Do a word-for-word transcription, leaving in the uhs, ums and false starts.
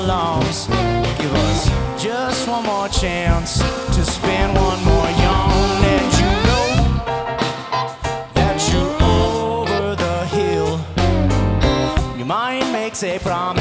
alarms. Give us just one more chance to spin one more yarn. And you know that you're over the hill. Your mind makes a promise.